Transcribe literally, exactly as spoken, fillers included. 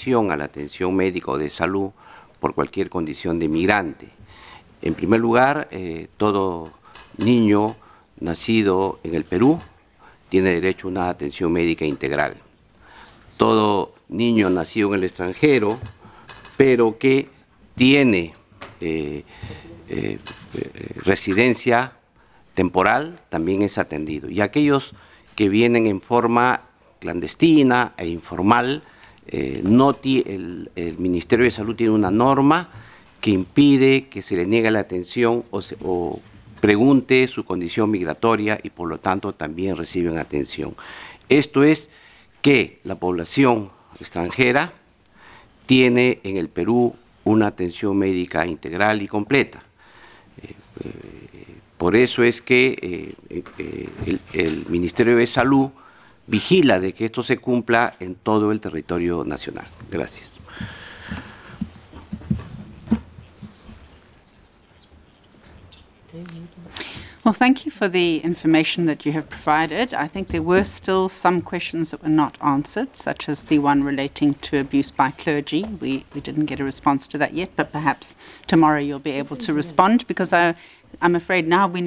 admisión a la atención médica o de salud por cualquier condición de migrante. En primer lugar, eh, todo niño nacido en el Perú tiene derecho a una atención médica integral. Todo niño nacido en el extranjero, pero que tiene eh, eh, eh, residencia temporal, también es atendido. Y aquellos que vienen en forma clandestina e informal, eh, no el, el Ministerio de Salud tiene una norma que impide que se le niegue la atención o, se, o pregunte su condición migratoria y por lo tanto también reciben atención. Esto es que la población extranjera tiene en el Perú una atención médica integral y completa. Eh, eh, por eso es que eh, eh, el, el Ministerio de Salud vigila de que esto se cumpla en todo el territorio nacional. Gracias. Well, thank you for the information that you have provided. I think there were still some questions that were not answered, such as the one relating to abuse by clergy. We, we didn't get a response to that yet, but perhaps tomorrow you'll be able to respond, because I, I'm afraid now we need